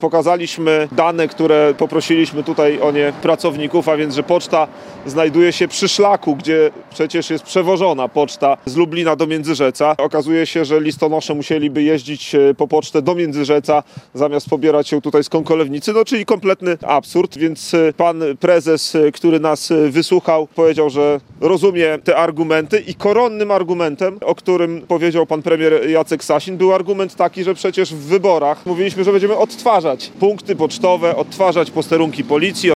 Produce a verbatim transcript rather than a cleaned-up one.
Pokazaliśmy dane, które poprosiliśmy tutaj o nie pracowników, a więc, że poczta znajduje się przy szlaku, gdzie przecież jest przewożona poczta z Lublina do Międzyrzeca. Okazuje się, że listonosze musieliby jeździć po pocztę do Międzyrzeca, zamiast pobierać ją tutaj z Kąkolewnicy, no czyli kompletny absurd, więc pan prezes, który nas wysłuchał, powiedział, że rozumie te argumenty i koronnym argumentem, o którym powiedział pan premier Jacek Sasin, był argument taki, że przecież w wyborach mówiliśmy, że będziemy odtwarzać punkty pocztowe, odtwarzać posterunki policji,